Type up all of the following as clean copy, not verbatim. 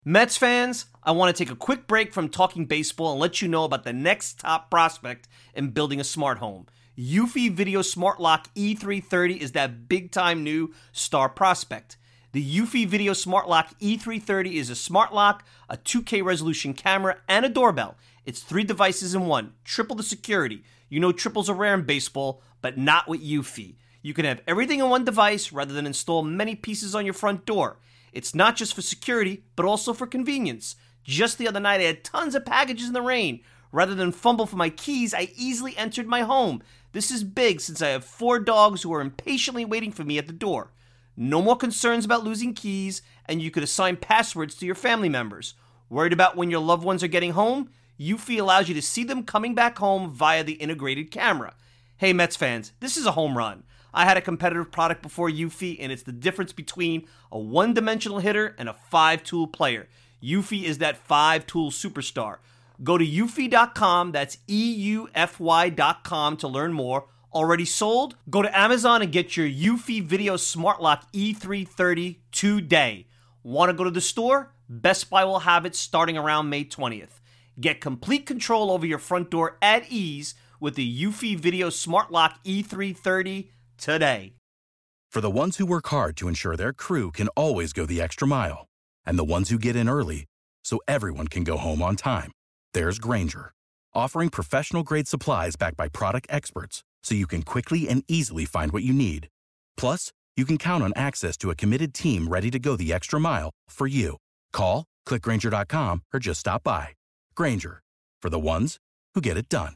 Mets fans, I want to take a quick break from talking baseball and let you know about the next top prospect in building a smart home. Eufy Video Smart Lock E330 is that big-time new star prospect. The Eufy Video Smart Lock E330 is a smart lock, a 2K resolution camera, and a doorbell. It's 3 devices in one, triple the security. You know triples are rare in baseball, but not with Eufy. You can have everything in one device rather than install many pieces on your front door. It's not just for security, but also for convenience. Just the other night, I had tons of packages in the rain. Rather than fumble for my keys, I easily entered my home. This is big since I have 4 dogs who are impatiently waiting for me at the door. No more concerns about losing keys, and you could assign passwords to your family members. Worried about when your loved ones are getting home? Eufy allows you to see them coming back home via the integrated camera. Hey Mets fans, this is a home run. I had a competitive product before Eufy, and it's the difference between a one-dimensional hitter and a 5-tool player. Eufy is that 5-tool superstar. Go to eufy.com, that's EUFY.com to learn more. Already sold? Go to Amazon and get your Eufy Video Smart Lock E330 today. Want to go to the store? Best Buy will have it starting around May 20th. Get complete control over your front door at ease with the Eufy Video Smart Lock E330 today. For the ones who work hard to ensure their crew can always go the extra mile, and the ones who get in early so everyone can go home on time, there's Grainger, offering professional-grade supplies backed by product experts so you can quickly and easily find what you need. Plus, you can count on access to a committed team ready to go the extra mile for you. Call, click Grainger.com, or just stop by. Grainger, for the ones who get it done.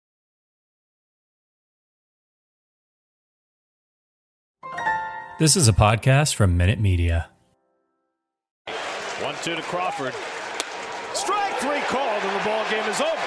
This is a podcast from Minute Media. 1-2 to Crawford. Strike 3 called and the ball game is over.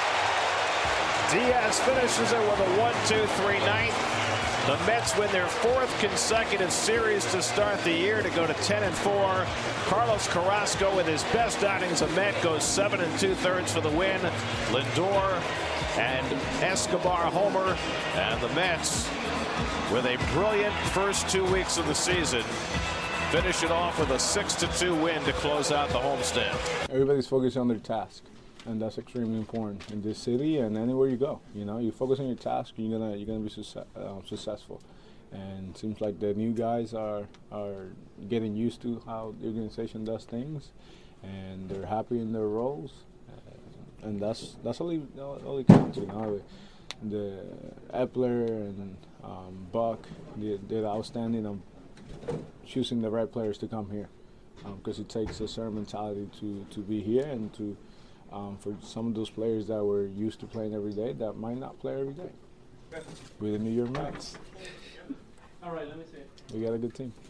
Diaz finishes it with a 1-2-3 ninth. The Mets win their 4th consecutive series to start the year to go to 10-4. Carlos Carrasco with his best outing as a Met goes 7 2/3 for the win. Lindor and Escobar homer, and the Mets with a brilliant first 2 weeks of the season finish it off with a 6-2 win to close out the homestand. Everybody's focused on their task, and that's extremely important in this city and anywhere you go. You know, you focus on your task, you're gonna be successful. And it seems like the new guys are getting used to how the organization does things, and they're happy in their roles, and that's all it counts. You know, the Epler and Buck did outstanding on choosing the right players to come here, because it takes a certain mentality to be here, and to for some of those players that were used to playing every day that might not play every day with the New York Mets. All right, let me see. We got a good team.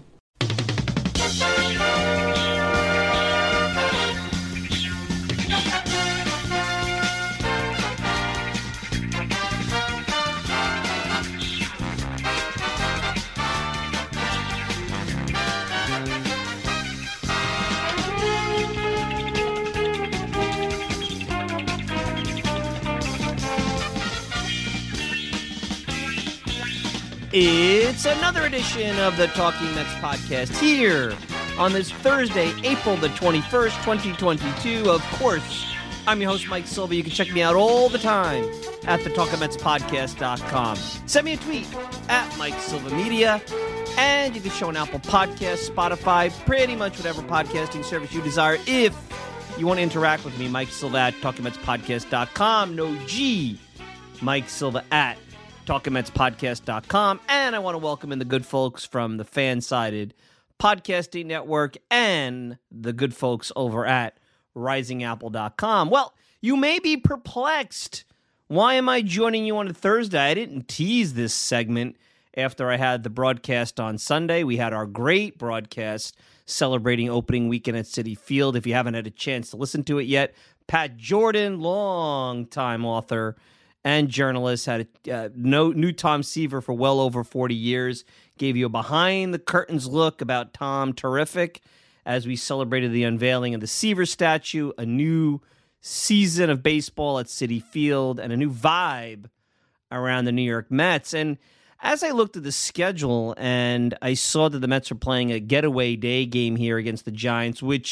It's another edition of the Talking Mets podcast here on this Thursday, April the 21st, 2022. Of course, I'm your host, Mike Silva. You can check me out all the time at thetalkingmetspodcast.com. Send me a tweet at Mike Silva Media, and you can show an Apple Podcast, Spotify, pretty much whatever podcasting service you desire. If you want to interact with me, Mike Silva at talkingmetspodcast.com. No G. Mike Silva at talkingmetspodcast.com. And I want to welcome in the good folks from the Fan-Sided Podcasting Network and the good folks over at risingapple.com. Well, you may be perplexed. Why am I joining you on a Thursday? I didn't tease this segment after I had the broadcast on Sunday. We had our great broadcast celebrating opening weekend at Citi Field. If you haven't had a chance to listen to it yet, Pat Jordan, longtime author and journalist, had a new Tom Seaver for well over 40 years, gave you a behind-the-curtains look about Tom Terrific as we celebrated the unveiling of the Seaver statue, a new season of baseball at Citi Field, and a new vibe around the New York Mets. And as I looked at the schedule and I saw that the Mets are playing a getaway day game here against the Giants, which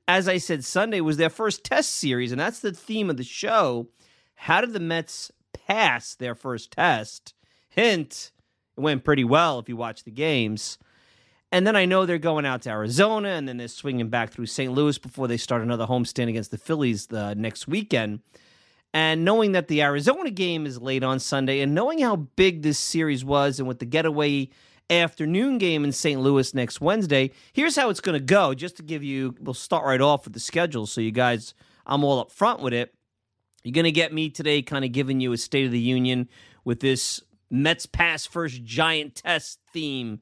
as I said, Sunday was their first test series, and that's the theme of the show. How did the Mets pass their first test? Hint, it went pretty well if you watch the games. And then I know they're going out to Arizona, and then they're swinging back through St. Louis before they start another homestand against the Phillies the next weekend. And knowing that the Arizona game is late on Sunday, and knowing how big this series was, and with the getaway afternoon game in St. Louis next Wednesday, here's how it's going to go. Just to give you, we'll start right off with the schedule, so you guys, I'm all up front with it. You're going to get me today kind of giving you a State of the Union with this Mets pass first giant test theme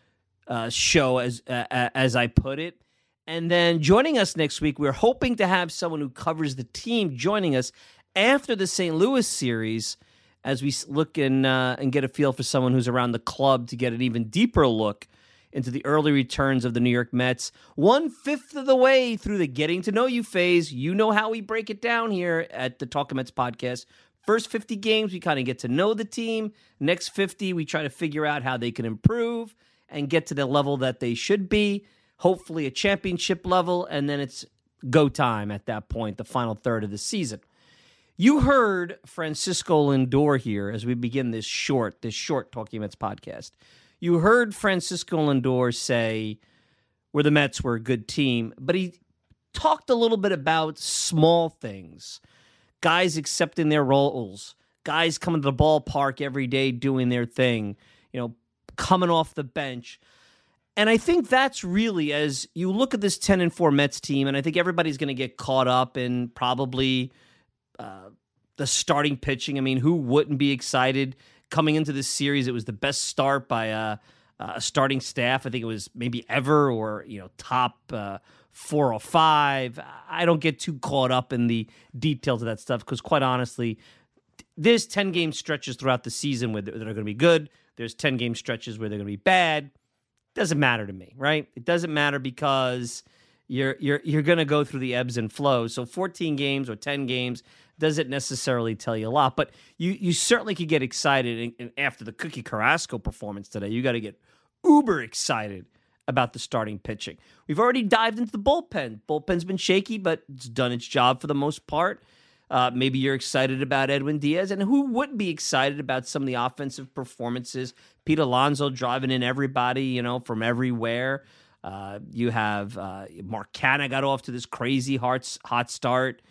show, as I put it. And then joining us next week, we're hoping to have someone who covers the team joining us after the St. Louis series, as we look and get a feel for someone who's around the club to get an even deeper look into the early returns of the New York Mets. 1/5 of the way through the getting to know you phase. You know how we break it down here at the Talking Mets podcast. First 50 games, we kind of get to know the team. Next 50, we try to figure out how they can improve and get to the level that they should be, hopefully a championship level, and then it's go time at that point, the final third of the season. You heard Francisco Lindor here as we begin this short Talking Mets podcast. You heard Francisco Lindor say the Mets were a good team, but he talked a little bit about small things, guys accepting their roles, guys coming to the ballpark every day doing their thing, coming off the bench. And I think that's really, as you look at this 10-4 Mets team, and I think everybody's going to get caught up in probably the starting pitching. I mean, who wouldn't be excited coming into this series? It was the best start by a starting staff. I think it was maybe ever, or top 4 or 5. I don't get too caught up in the details of that stuff because, quite honestly, there's 10-game stretches throughout the season where that are going to be good. There's 10-game stretches where they're going to be bad. Doesn't matter to me, right? It doesn't matter because you're going to go through the ebbs and flows. So 14 games or 10 games doesn't necessarily tell you a lot, but you certainly could get excited. And after the Cookie Carrasco performance today, you got to get uber excited about the starting pitching. We've already dived into the bullpen. Bullpen's been shaky, but it's done its job for the most part. Maybe you're excited about Edwin Diaz, and who wouldn't be excited about some of the offensive performances? Pete Alonso driving in everybody, from everywhere. You have Mark Canha got off to this crazy hot start.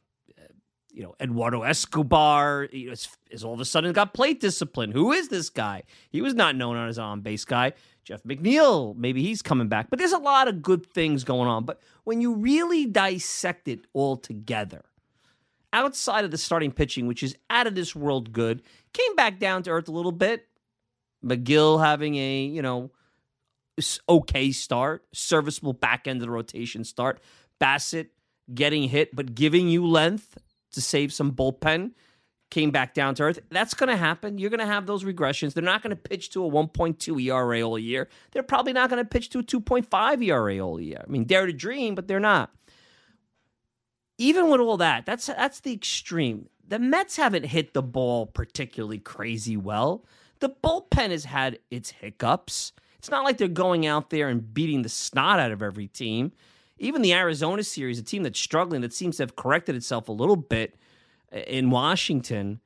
Eduardo Escobar is all of a sudden got plate discipline. Who is this guy? He was not known as an on-base guy. Jeff McNeil, maybe he's coming back. But there's a lot of good things going on. But when you really dissect it all together, outside of the starting pitching, which is out of this world good, came back down to earth a little bit. McGill having a, okay start, serviceable back end of the rotation start. Bassett getting hit, but giving you length to save some bullpen, came back down to earth. That's going to happen. You're going to have those regressions. They're not going to pitch to a 1.2 ERA all year. They're probably not going to pitch to a 2.5 ERA all year. I mean, dare to dream, but they're not. Even with all that, that's the extreme. The Mets haven't hit the ball particularly crazy well. The bullpen has had its hiccups. It's not like they're going out there and beating the snot out of every team. Even the Arizona series, a team that's struggling, that seems to have corrected itself a little bit in Washington,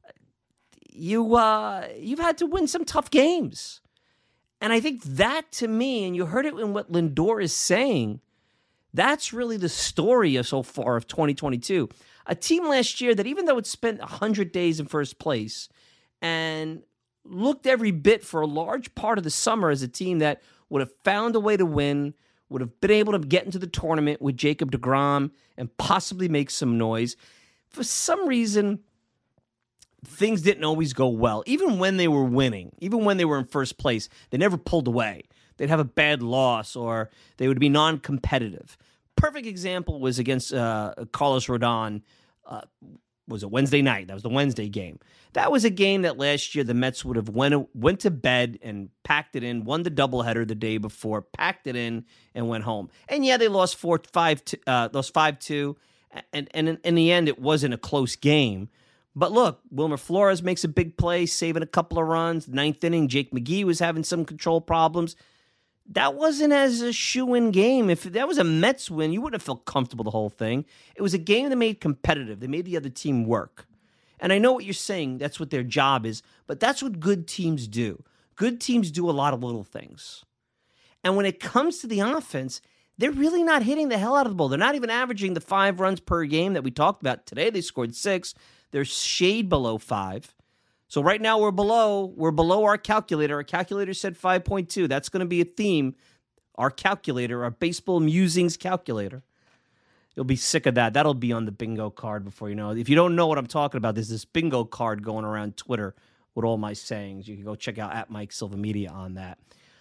you've had to win some tough games. And I think that, to me, and you heard it in what Lindor is saying, that's really the story so far of 2022. A team last year that, even though it spent 100 days in first place and looked every bit for a large part of the summer as a team that would have found a way to win, would have been able to get into the tournament with Jacob deGrom and possibly make some noise. For some reason, things didn't always go well. Even when they were winning, even when they were in first place, they never pulled away. They'd have a bad loss or they would be non-competitive. Perfect example was against Carlos Rodon. Was it Wednesday night? That was the Wednesday game. That was a game that last year the Mets would have went to bed and packed it in, won the doubleheader the day before, packed it in, and went home. And yeah, they lost 5-2, and in the end, it wasn't a close game. But look, Wilmer Flores makes a big play, saving a couple of runs. Ninth inning, Jake McGee was having some control problems. that wasn't as a shoe-in game. If that was a Mets win, you wouldn't have felt comfortable the whole thing. It was a game that made competitive. They made the other team work. And I know what you're saying. That's what their job is. But that's what good teams do. Good teams do a lot of little things. And when it comes to the offense, they're really not hitting the hell out of the ball. They're not even averaging the 5 runs per game that we talked about. Today they scored 6. They're shade below 5. So right now we're below our calculator. Our calculator said 5.2. That's going to be a theme. Our calculator, our baseball musings calculator. You'll be sick of that. That'll be on the bingo card before you know it. If you don't know what I'm talking about, there's this bingo card going around Twitter with all my sayings. You can go check out @MikeSilvaMedia on that.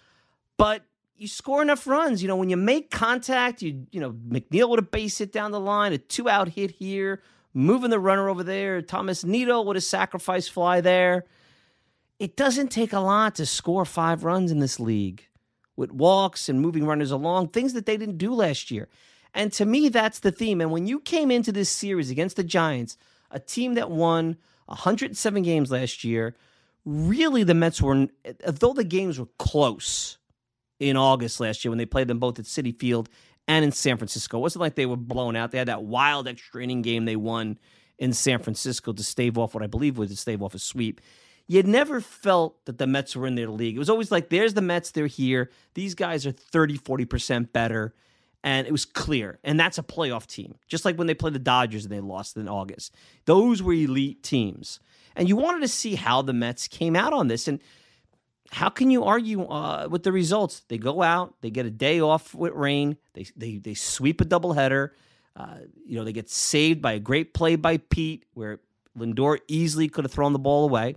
But you score enough runs. When you make contact, McNeil with a base hit down the line, a 2-out hit here, moving the runner over there, Thomas Nido with a sacrifice fly there. It doesn't take a lot to score 5 runs in this league with walks and moving runners along, things that they didn't do last year. And to me, that's the theme. And when you came into this series against the Giants, a team that won 107 games last year, really the Mets were, though the games were close in August last year when they played them both at Citi Field and in San Francisco. It wasn't like they were blown out. They had that wild extra inning game they won in San Francisco to stave off what I believe was to stave off a sweep. You never felt that the Mets were in their league. It was always like, there's the Mets, they're here. These guys are 30, 40% better. And it was clear. And that's a playoff team. Just like when they played the Dodgers and they lost in August. Those were elite teams. And you wanted to see how the Mets came out on this. And how can you argue with the results? They go out, they get a day off with rain, they sweep a doubleheader. They get saved by a great play by Pete, where Lindor easily could have thrown the ball away.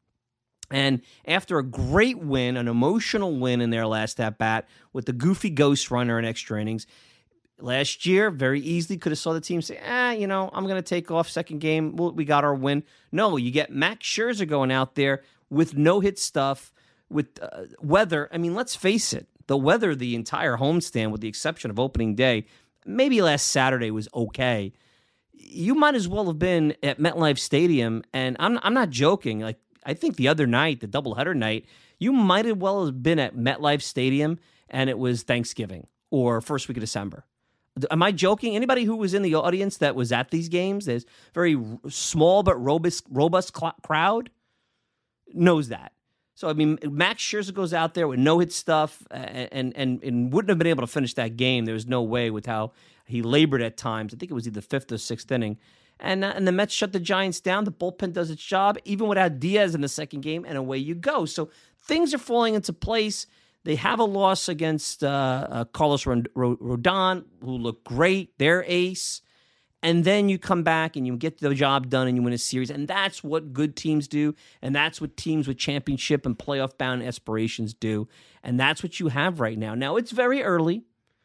And after a great win, an emotional win in their last at-bat with the goofy ghost runner in extra innings, last year very easily could have saw the team say, I'm going to take off second game. We got our win. No, you get Max Scherzer going out there with no-hit stuff, with weather. I mean, let's face it. The weather, the entire homestand, with the exception of opening day, maybe last Saturday was okay. You might as well have been at MetLife Stadium, and I'm not joking. Like, I think the other night, the doubleheader night, you might as well have been at MetLife Stadium and it was Thanksgiving or first week of December. Am I joking? Anybody who was in the audience that was at these games, there's very small but robust crowd, knows that. So, I mean, Max Scherzer goes out there with no-hit stuff and wouldn't have been able to finish that game. There was no way with how he labored at times. I think it was either 5th or 6th inning. And the Mets shut the Giants down. The bullpen does its job, even without Diaz in the second game, and away you go. So things are falling into place. They have a loss against Carlos Rodon, who looked great, their ace. And then you come back and you get the job done and you win a series. And that's what good teams do. And that's what teams with championship and playoff-bound aspirations do. And that's what you have right now. Now, it's very early.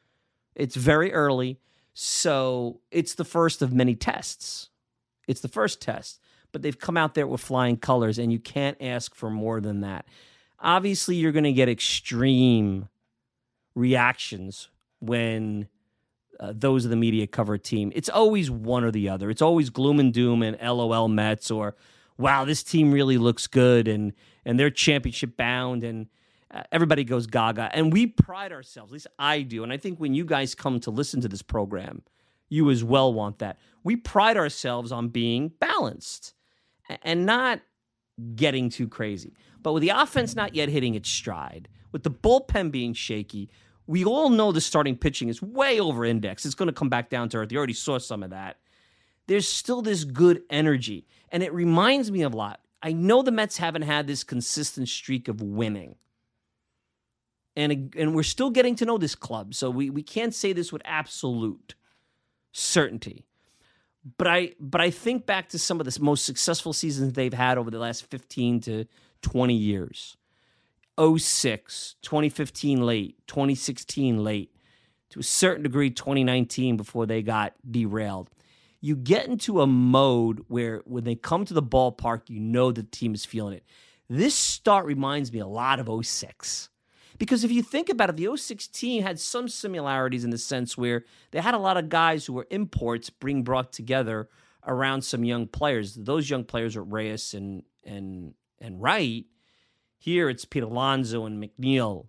So it's the first of many tests. It's the first test. But they've come out there with flying colors, and you can't ask for more than that. Obviously, you're going to get extreme reactions when those of the media cover a team. It's always one or the other. It's always gloom and doom and LOL Mets, or, wow, this team really looks good, and they're championship bound, and everybody goes gaga. And we pride ourselves, at least I do, and I think when you guys come to listen to this program, you as well want that. We pride ourselves on being balanced and not getting too crazy. But with the offense not yet hitting its stride, with the bullpen being shaky, we all know the starting pitching is way over-indexed. It's going to come back down to earth. You already saw some of that. There's still this good energy, and it reminds me of a lot. I know the Mets haven't had this consistent streak of winning. And we're still getting to know this club, so we can't say this with absolute certainty. But I think back to some of the most successful seasons they've had over the last 15 to 20 years. 06, 2015 late, 2016 late, to a certain degree 2019 before they got derailed. You get into a mode where when they come to the ballpark, you know the team is feeling it. This start reminds me a lot of 06. Because if you think about it, the 06 team had some similarities in the sense where they had a lot of guys who were imports being brought together around some young players. Those young players were Reyes and Wright. Here it's Pete Alonso and McNeil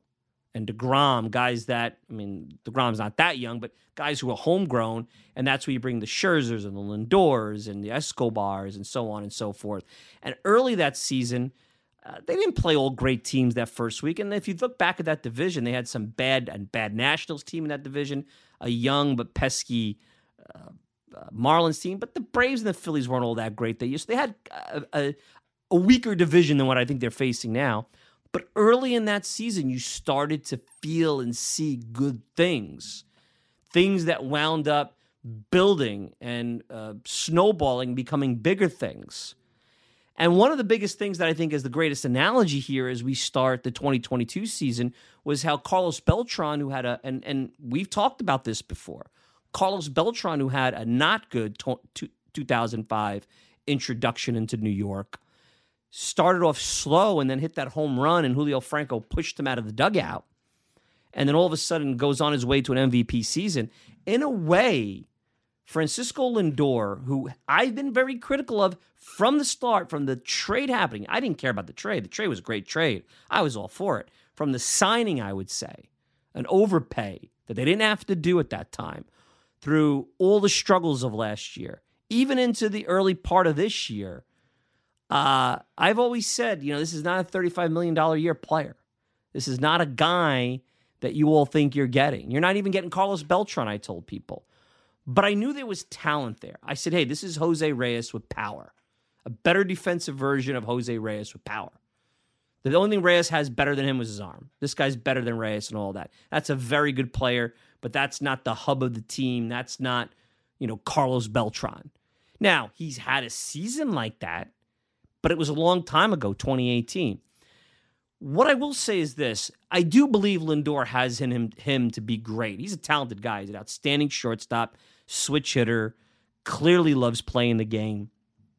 and DeGrom, guys that, I mean, DeGrom's not that young, but guys who are homegrown, and that's where you bring the Scherzers and the Lindors and the Escobars and so on and so forth. And early that season, they didn't play all great teams that first week. And if you look back at that division, they had some bad Nationals team in that division, a young but pesky Marlins team. But the Braves and the Phillies weren't all that great that year. So they had a weaker division than what I think they're facing now. But early in that season, you started to feel and see good things that wound up building and snowballing, becoming bigger things. And one of the biggest things that I think is the greatest analogy here as we start the 2022 season was how Carlos Beltran, who had and we've talked about this before, Carlos Beltran, who had a not good 2005 introduction into New York, started off slow and then hit that home run, and Julio Franco pushed him out of the dugout. And then all of a sudden goes on his way to an MVP season. In a way, Francisco Lindor, who I've been very critical of from the start, from the trade happening. I didn't care about the trade. The trade was a great trade. I was all for it. From the signing, I would say, an overpay that they didn't have to do at that time, through all the struggles of last year, even into the early part of this year, I've always said, this is not a $35 million a year player. This is not a guy that you all think you're getting. You're not even getting Carlos Beltran, I told people. But I knew there was talent there. I said, hey, this is Jose Reyes with power. A better defensive version of Jose Reyes with power. The only thing Reyes has better than him was his arm. This guy's better than Reyes and all that. That's a very good player, but that's not the hub of the team. That's not, Carlos Beltran. Now, he's had a season like that, but it was a long time ago, 2018. What I will say is this. I do believe Lindor has in him to be great. He's a talented guy. He's an outstanding shortstop, switch hitter, clearly loves playing the game.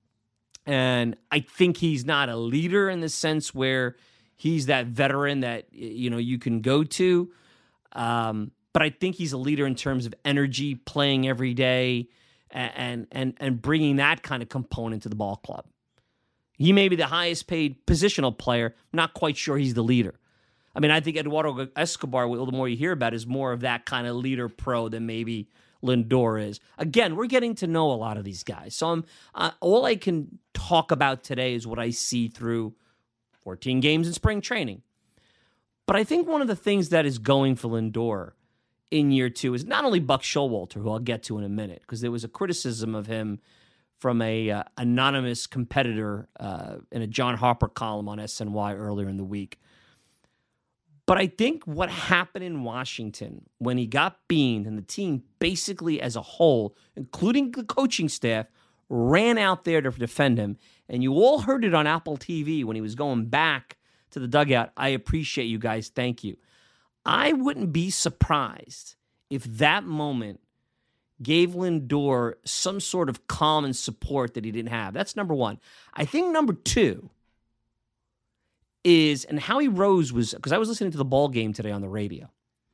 And I think he's not a leader in the sense where he's that veteran that, you can go to. But I think he's a leader in terms of energy, playing every day, and bringing that kind of component to the ball club. He may be the highest paid positional player. I'm not quite sure he's the leader. I mean, I think Eduardo Escobar, the more you hear about, is more of that kind of leader pro than maybe Lindor is. Again, we're getting to know a lot of these guys. So all I can talk about today is what I see through 14 games in spring training. But I think one of the things that is going for Lindor in year two is not only Buck Showalter, who I'll get to in a minute, because there was a criticism of him from a anonymous competitor in a John Harper column on SNY earlier in the week. But I think what happened in Washington when he got beamed and the team basically as a whole, including the coaching staff, ran out there to defend him, and you all heard it on Apple TV when he was going back to the dugout. I appreciate you guys. Thank you. I wouldn't be surprised if that moment gave Lindor some sort of calm and support that he didn't have. That's number one. I think number two is, and Howie Rose was, because I was listening to the ball game today on the radio.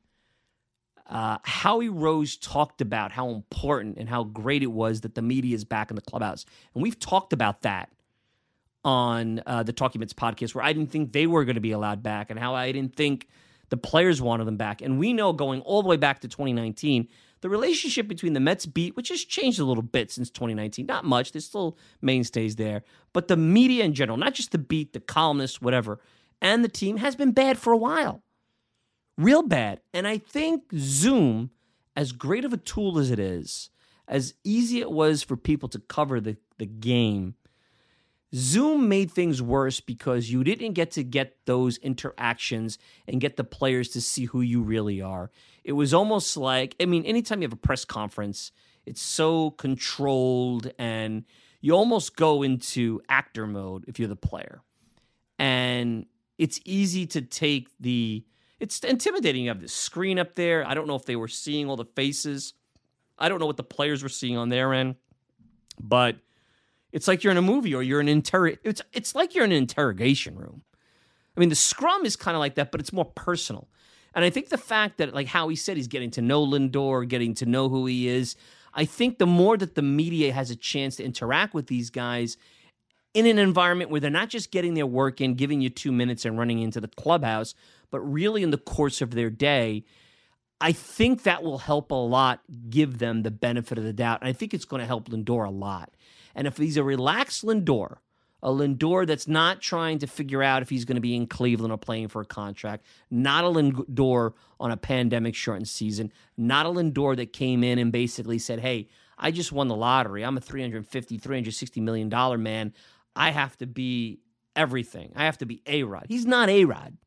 Howie Rose talked about how important and how great it was that the media is back in the clubhouse. And we've talked about that on the Talking Mets podcast, where I didn't think they were going to be allowed back and how I didn't think the players wanted them back. And we know going all the way back to 2019, the relationship between the Mets beat, which has changed a little bit since 2019, not much, there's still mainstays there, but the media in general, not just the beat, the columnists, whatever, and the team has been bad for a while. Real bad. And I think Zoom, as great of a tool as it is, as easy it was for people to cover the game, Zoom made things worse because you didn't get those interactions and get the players to see who you really are. It was almost like, anytime you have a press conference, it's so controlled and you almost go into actor mode if you're the player. And it's easy to take it's intimidating. You have this screen up there. I don't know if they were seeing all the faces. I don't know what the players were seeing on their end, but it's like you're in a movie or you're in it's like you're in an interrogation room. The scrum is kind of like that, but it's more personal. And I think the fact that, like Howie said, he's getting to know Lindor, getting to know who he is, I think the more that the media has a chance to interact with these guys in an environment where they're not just getting their work in, giving you 2 minutes and running into the clubhouse, but really in the course of their day, I think that will help a lot, give them the benefit of the doubt. And I think it's going to help Lindor a lot. And if he's a relaxed Lindor, a Lindor that's not trying to figure out if he's going to be in Cleveland or playing for a contract, not a Lindor on a pandemic-shortened season, not a Lindor that came in and basically said, hey, I just won the lottery. I'm a $350, $360 million man. I have to be everything. I have to be A-Rod. He's not A-Rod.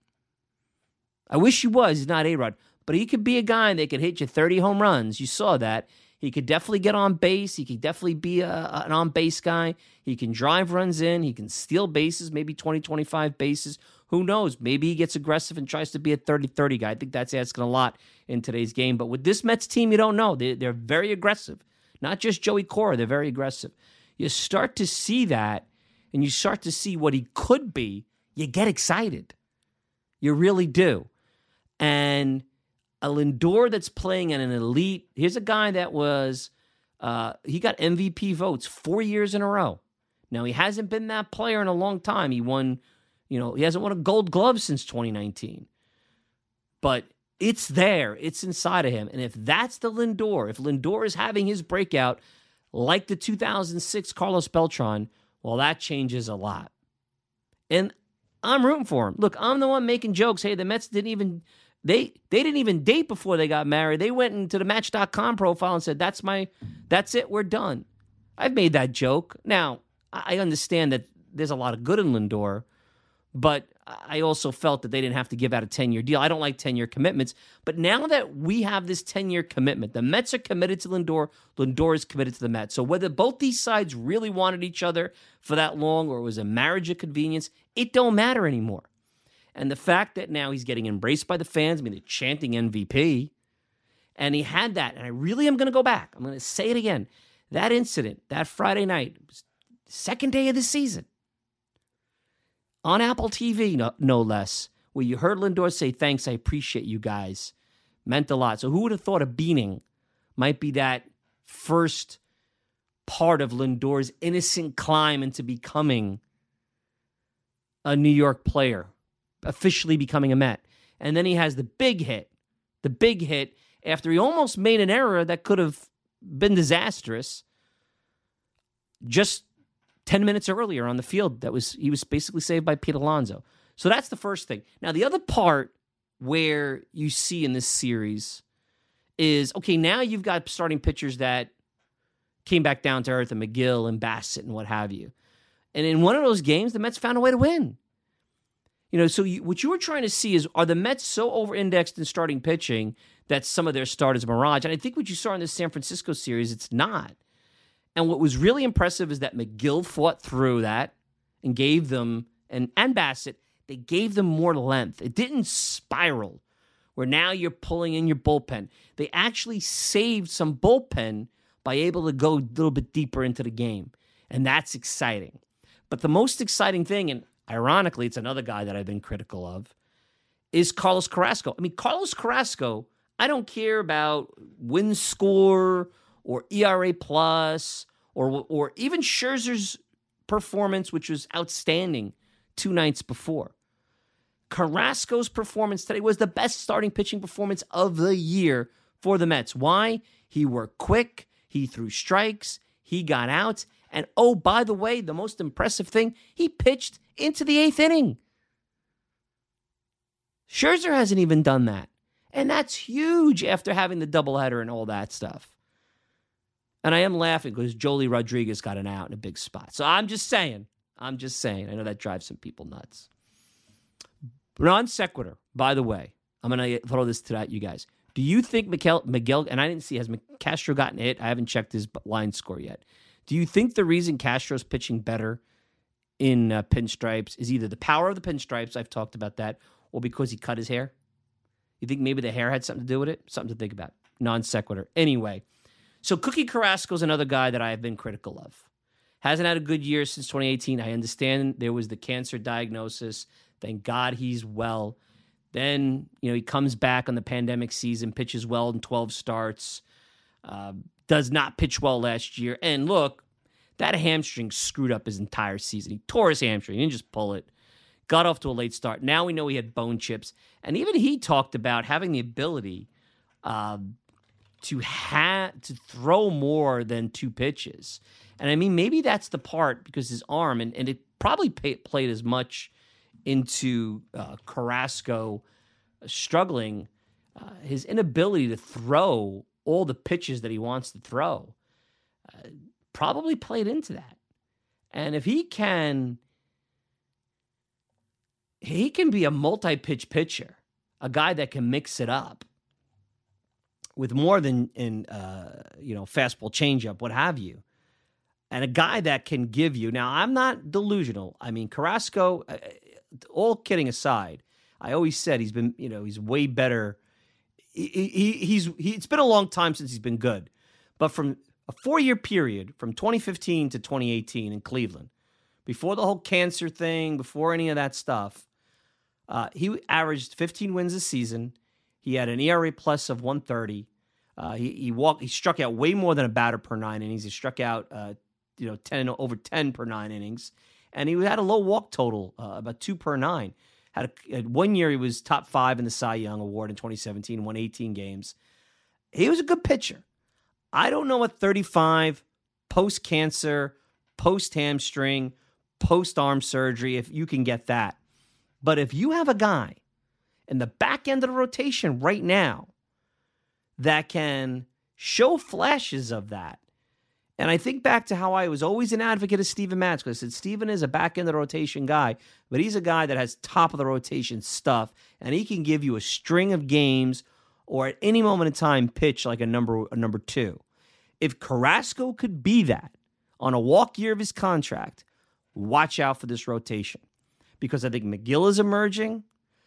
I wish he was. He's not A-Rod. But he could be a guy that could hit you 30 home runs. You saw that. He could definitely get on base. He could definitely be an on-base guy. He can drive runs in. He can steal bases, maybe 20, 25 bases. Who knows? Maybe he gets aggressive and tries to be a 30-30 guy. I think that's asking a lot in today's game. But with this Mets team, you don't know. They're very aggressive. Not just Joey Cora. They're very aggressive. You start to see that, and you start to see what he could be. You get excited. You really do. And a Lindor that's playing at an elite. Here's a guy that was, he got MVP votes 4 years in a row. Now, he hasn't been that player in a long time. He won, he hasn't won a Gold Glove since 2019. But it's there. It's inside of him. And if that's the Lindor, if Lindor is having his breakout like the 2006 Carlos Beltran, well, that changes a lot. And I'm rooting for him. Look, I'm the one making jokes. Hey, the Mets didn't even... They didn't even date before they got married. They went into the Match.com profile and said, that's it, we're done. I've made that joke. Now, I understand that there's a lot of good in Lindor, but I also felt that they didn't have to give out a 10-year deal. I don't like 10-year commitments. But now that we have this 10-year commitment, the Mets are committed to Lindor, Lindor is committed to the Mets. So whether both these sides really wanted each other for that long or it was a marriage of convenience, it don't matter anymore. And the fact that now he's getting embraced by the fans, they're chanting MVP, and he had that, and I really am going to go back. I'm going to say it again. That incident, that Friday night, was the second day of the season, on Apple TV, no less, where you heard Lindor say, thanks, I appreciate you guys. Meant a lot. So who would have thought a beating might be that first part of Lindor's innocent climb into becoming a New York player, officially becoming a Met. And then he has the big hit after he almost made an error that could have been disastrous just 10 minutes earlier on the field. He was basically saved by Pete Alonso. So that's the first thing. Now, the other part where you see in this series is, okay, now you've got starting pitchers that came back down to earth, and McGill and Bassett and what have you. And in one of those games, the Mets found a way to win. So what you were trying to see is, are the Mets so over-indexed in starting pitching that some of their starters mirage? And I think what you saw in this San Francisco series, it's not. And what was really impressive is that McGill fought through that and gave them, and Bassett, they gave them more length. It didn't spiral where now you're pulling in your bullpen. They actually saved some bullpen by able to go a little bit deeper into the game. And that's exciting. But the most exciting thing, and ironically, it's another guy that I've been critical of, is Carlos Carrasco. I mean, Carlos Carrasco, I don't care about win score or ERA plus or even Scherzer's performance, which was outstanding 2 nights before. Carrasco's performance today was the best starting pitching performance of the year for the Mets. Why? He worked quick. He threw strikes. He got outs. And, oh, by the way, the most impressive thing, he pitched into the 8th inning. Scherzer hasn't even done that. And that's huge after having the doubleheader and all that stuff. And I am laughing because Joely Rodriguez got an out in a big spot. So I'm just saying. I know that drives some people nuts. Non sequitur, by the way. I'm going to throw this to you guys. Do you think Miguel, and I didn't see, has Castro gotten hit? I haven't checked his line score yet. Do you think the reason Castro's pitching better in pinstripes is either the power of the pinstripes, I've talked about that, or because he cut his hair? You think maybe the hair had something to do with it? Something to think about. Non sequitur. Anyway, so Cookie Carrasco's another guy that I have been critical of. Hasn't had a good year since 2018. I understand there was the cancer diagnosis. Thank God he's well. Then, he comes back on the pandemic season, pitches well in 12 starts, does not pitch well last year. And look, that hamstring screwed up his entire season. He tore his hamstring. He didn't just pull it. got off to a late start. Now we know he had bone chips. And even he talked about having the ability to throw more than 2 pitches. And I mean, maybe that's the part because his arm, and it probably played as much into Carrasco struggling, his inability to throw all the pitches that he wants to throw probably played into that. And if he can be a multi-pitch pitcher, a guy that can mix it up with more than fastball, changeup, what have you, and a guy that can give you. Now, I'm not delusional. I mean, Carrasco, all kidding aside, I always said he's been, he's way better. It's been a long time since he's been good, but from a 4-year period from 2015 to 2018 in Cleveland, before the whole cancer thing, before any of that stuff, he averaged 15 wins a season. He had an ERA plus of 130. He struck out way more than a batter per 9 innings. He struck out over 10 per 9 innings, and he had a low walk total, about 2 per 9. Had 1 year he was top 5 in the Cy Young Award in 2017, won 18 games. He was a good pitcher. I don't know at 35, post-cancer, post-hamstring, post-arm surgery, if you can get that. But if you have a guy in the back end of the rotation right now that can show flashes of that, and I think back to how I was always an advocate of Steven Matz, because I said Steven is a back end of the rotation guy, but he's a guy that has top of the rotation stuff, and he can give you a string of games or at any moment in time pitch like a number 2. If Carrasco could be that on a walk year of his contract, watch out for this rotation. Because I think McGill is emerging.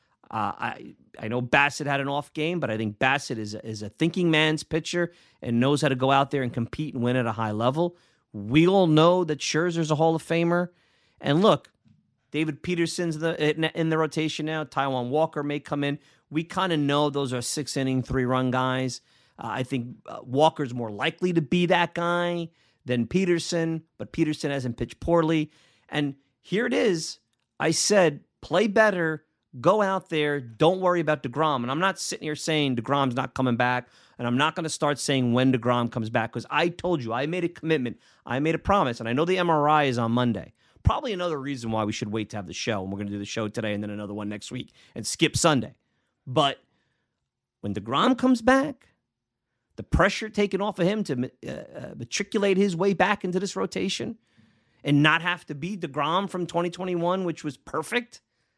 I know Bassett had an off game, but I think Bassett is a thinking man's pitcher and knows how to go out there and compete and win at a high level. We all know that Scherzer's a Hall of Famer. And look, David Peterson's in the rotation now. Taijuan Walker may come in. We kind of know those are 6-inning, 3-run guys. I think Walker's more likely to be that guy than Peterson, but Peterson hasn't pitched poorly. And here it is. I said, play better, go out there, don't worry about DeGrom. And I'm not sitting here saying DeGrom's not coming back, and I'm not going to start saying when DeGrom comes back, because I told you, I made a commitment, I made a promise, and I know the MRI is on Monday. Probably another reason why we should wait to have the show, and we're going to do the show today and then another one next week and skip Sunday. But when DeGrom comes back, the pressure taken off of him to matriculate his way back into this rotation and not have to be DeGrom from 2021, which was perfect,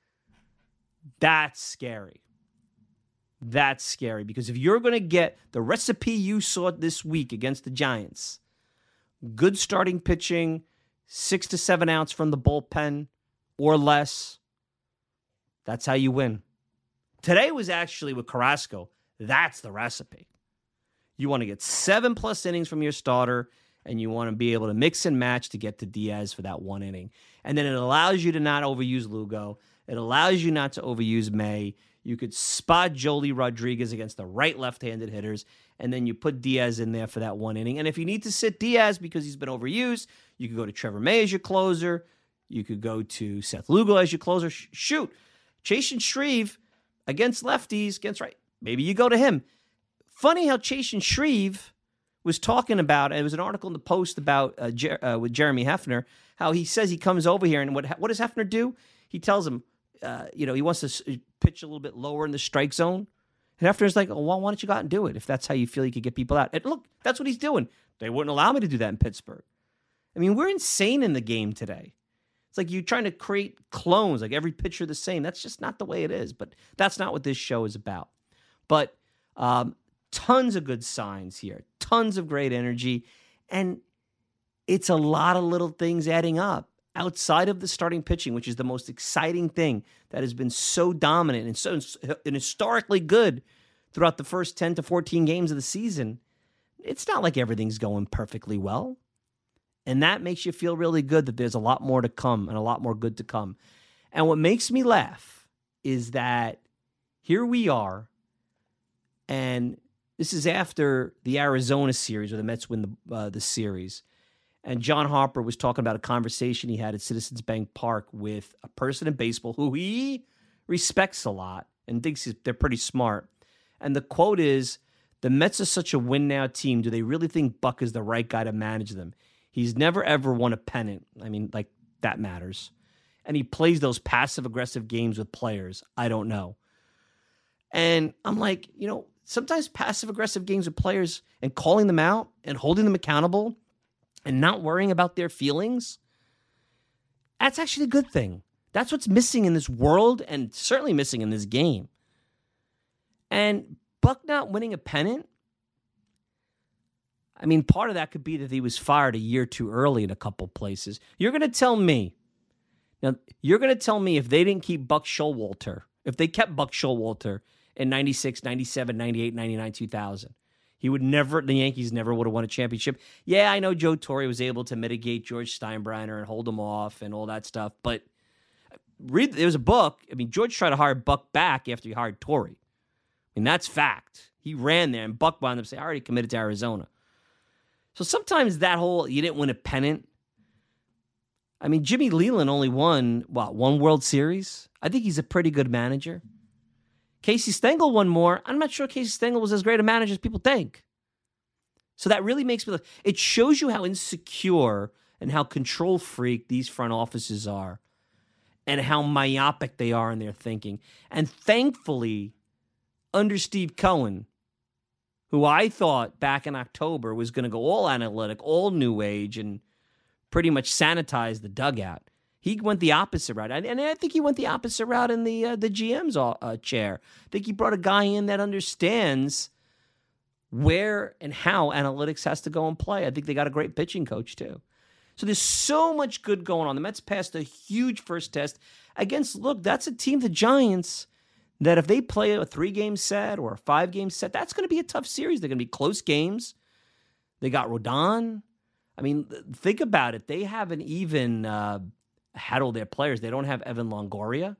that's scary. That's scary, because if you're going to get the recipe you saw this week against the Giants, good starting pitching, 6 to 7 outs from the bullpen or less, that's how you win. Today was actually with Carrasco. That's the recipe. You want to get 7+ innings from your starter, and you want to be able to mix and match to get to Diaz for that 1 inning. And then it allows you to not overuse Lugo. It allows you not to overuse May. You could spot Joely Rodriguez against the right left-handed hitters, and then you put Diaz in there for that 1 inning. And if you need to sit Diaz because he's been overused, you could go to Trevor May as your closer. You could go to Seth Lugo as your closer. Shoot, Chasen Shreve against lefties, against right. Maybe you go to him. Funny how Chasen Shreve was talking about, it was an article in the Post about with Jeremy Hefner, how he says he comes over here, and what does Hefner do? He tells him, he wants to pitch a little bit lower in the strike zone. And Hefner's like, well, why don't you go out and do it if that's how you feel you could get people out? And look, that's what he's doing. They wouldn't allow me to do that in Pittsburgh. I mean, we're insane in the game today. It's like you're trying to create clones, like every pitcher the same. That's just not the way it is. But that's not what this show is about. But tons of good signs here. Tons of great energy. And it's a lot of little things adding up outside of the starting pitching, which is the most exciting thing that has been so dominant and historically good throughout the first 10 to 14 games of the season. It's not like everything's going perfectly well. And that makes you feel really good that there's a lot more to come and a lot more good to come. And what makes me laugh is that here we are, and this is after the Arizona series where the Mets win the series. And John Harper was talking about a conversation he had at Citizens Bank Park with a person in baseball who he respects a lot and thinks they're pretty smart. And the quote is, the Mets are such a win-now team. Do they really think Buck is the right guy to manage them? He's never, ever won a pennant. I mean, like, that matters. And he plays those passive-aggressive games with players. I don't know. And I'm like, sometimes passive-aggressive games with players and calling them out and holding them accountable and not worrying about their feelings, that's actually a good thing. That's what's missing in this world and certainly missing in this game. And Buck not winning a pennant, I mean, part of that could be that he was fired a year too early in a couple places. You're going to tell me if they didn't keep Buck Showalter, if they kept Buck Showalter in 96, 97, 98, 99, 2000, the Yankees never would have won a championship. Yeah, I know Joe Torre was able to mitigate George Steinbrenner and hold him off and all that stuff, but there was a book. I mean, George tried to hire Buck back after he hired Torre. I mean, that's fact. He ran there, and Buck wound up saying, I already committed to Arizona. So sometimes that whole, you didn't win a pennant. I mean, Jimmy Leland only won, one World Series? I think he's a pretty good manager. Casey Stengel won more. I'm not sure Casey Stengel was as great a manager as people think. So that really makes me look. It shows you how insecure and how control freak these front offices are and how myopic they are in their thinking. And thankfully, under Steve Cohen, who I thought back in October was going to go all analytic, all new age, and pretty much sanitize the dugout, he went the opposite route. And I think he went the opposite route in the GM's chair. I think he brought a guy in that understands where and how analytics has to go and play. I think they got a great pitching coach, too. So there's so much good going on. The Mets passed a huge first test against, that's a team, the Giants, that if they play a 3-game set or a 5-game set, that's going to be a tough series. They're going to be close games. They got Rodon. I mean, think about it. They haven't even had all their players. They don't have Evan Longoria.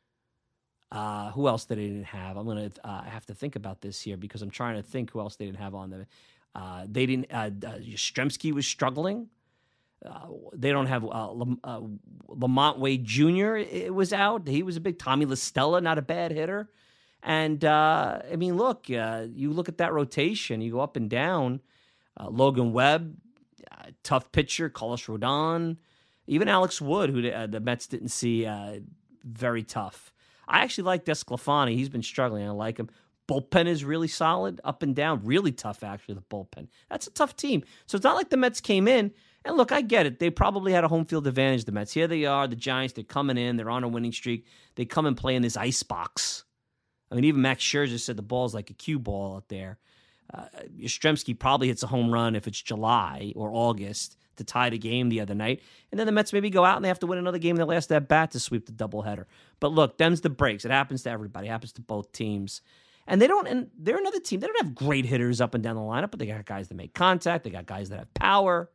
Who else did they didn't have? I'm going to have to think about this here because I'm trying to think who else they didn't have on them. They didn't. Yastrzemski was struggling. They don't have Lamont Wade Jr. It was out. He was a big Tommy La Stella, not a bad hitter. And, I mean, look, you look at that rotation. You go up and down. Logan Webb, tough pitcher. Carlos Rodon. Even Alex Wood, who the Mets didn't see, very tough. I actually like Desclafani. He's been struggling. I like him. Bullpen is really solid, up and down. Really tough, actually, the bullpen. That's a tough team. So it's not like the Mets came in. And look, I get it. They probably had a home field advantage, the Mets. Here they are, the Giants. They're coming in. They're on a winning streak. They come and play in this ice box. I mean, even Max Scherzer said the ball's like a cue ball out there. Yastrzemski probably hits a home run if it's July or August to tie the game the other night. And then the Mets maybe go out and they have to win another game in their last at bat to sweep the doubleheader. But look, them's the breaks. It happens to everybody. It happens to both teams. And they're another team. They don't have great hitters up and down the lineup, but they got guys that make contact. They got guys that have power.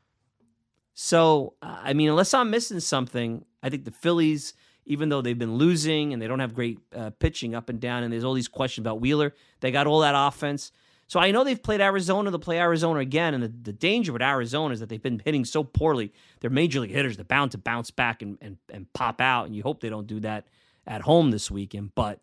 So, I mean, unless I'm missing something, I think the Phillies, even though they've been losing and they don't have great pitching up and down, and there's all these questions about Wheeler, they got all that offense. So I know they've played Arizona. They'll play Arizona again, and the danger with Arizona is that they've been hitting so poorly. They're major league hitters. They're bound to bounce back and pop out, and you hope they don't do that at home this weekend. But,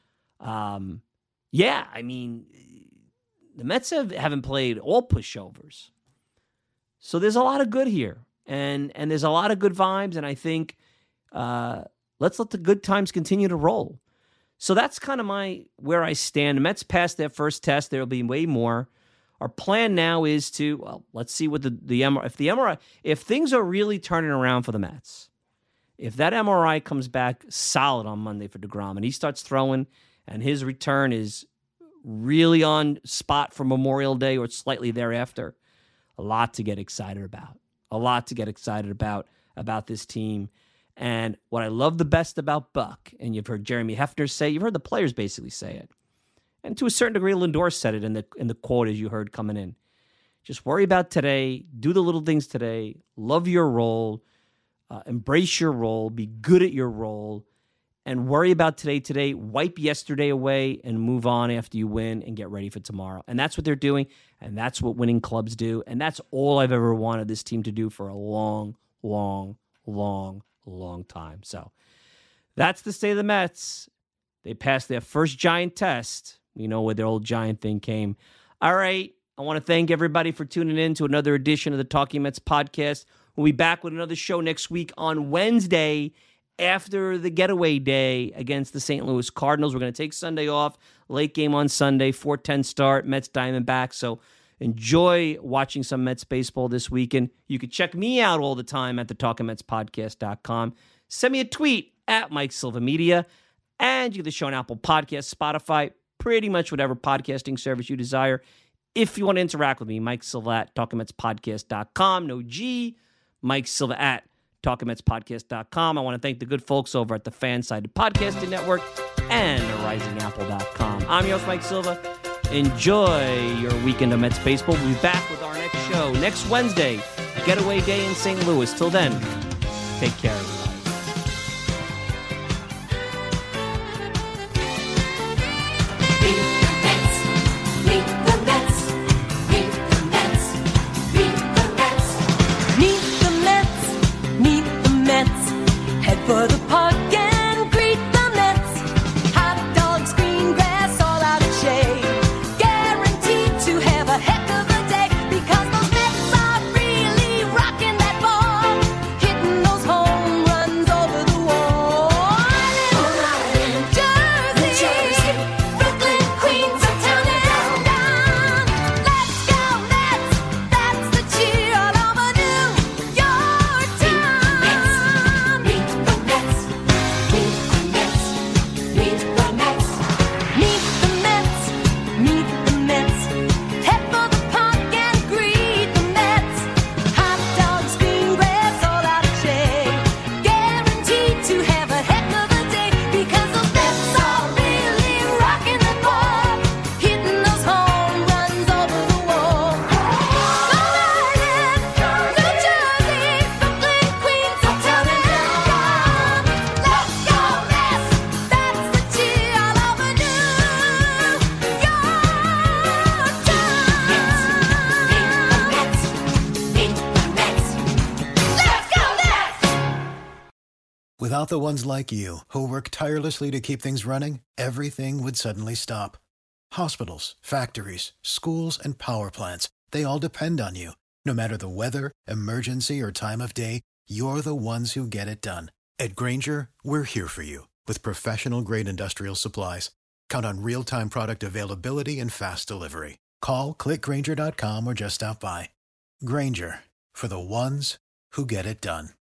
yeah, I mean, the Mets haven't played all pushovers. So there's a lot of good here, and there's a lot of good vibes, and I think let's let the good times continue to roll. So that's kind of where I stand. The Mets passed their first test. There will be way more. Our plan now is to, let's see what the MRI, if things are really turning around for the Mets, if that MRI comes back solid on Monday for DeGrom and he starts throwing and his return is really on spot for Memorial Day or slightly thereafter, a lot to get excited about. A lot to get excited about this team. And what I love the best about Buck, and you've heard Jeremy Hefner say, you've heard the players basically say it, and to a certain degree, Lindor said it in the quote as you heard coming in. Just worry about today, do the little things today, love your role, embrace your role, be good at your role, and worry about today, wipe yesterday away, and move on after you win and get ready for tomorrow. And that's what they're doing, and that's what winning clubs do, and that's all I've ever wanted this team to do for a long time. So that's the state of the Mets. They passed their first Giant test. You know where their old Giant thing came. All right, I want to thank everybody for tuning in to another edition of the Talking Mets podcast. We'll be back with another show next week on Wednesday after the getaway day against the St. Louis Cardinals. We're going to take Sunday off. Late game on Sunday, 4:10 start, Mets Diamondbacks. So enjoy watching some Mets baseball this weekend. You can check me out all the time at the TalkingMetsPodcast.com. Send me a tweet at Mike Silva Media. And you get the show on Apple Podcasts, Spotify, pretty much whatever podcasting service you desire. If you want to interact with me, Mike Silva at TalkingMetsPodcast.com. No G. Mike Silva at TalkingMetsPodcast.com. I want to thank the good folks over at the Fansided Podcasting Network and RisingApple.com. I'm your host, Mike Silva. Enjoy your weekend of Mets baseball. We'll be back with our next show next Wednesday, getaway day in St. Louis. Till then, take care, everybody. For the park and greet the Mets. Hot dogs, green grass, all out of shade. Guaranteed to have a heck of a day because those Mets are really rocking that ball, hitting those home runs over the wall. New Jersey, Brooklyn, Queens, uptown and down. Let's go Mets! That's the cheer all over New York town. Without the ones like you, who work tirelessly to keep things running, everything would suddenly stop. Hospitals, factories, schools, and power plants, they all depend on you. No matter the weather, emergency, or time of day, you're the ones who get it done. At Grainger, we're here for you with professional-grade industrial supplies. Count on real-time product availability and fast delivery. Call, click Grainger.com, or just stop by. Grainger, for the ones who get it done.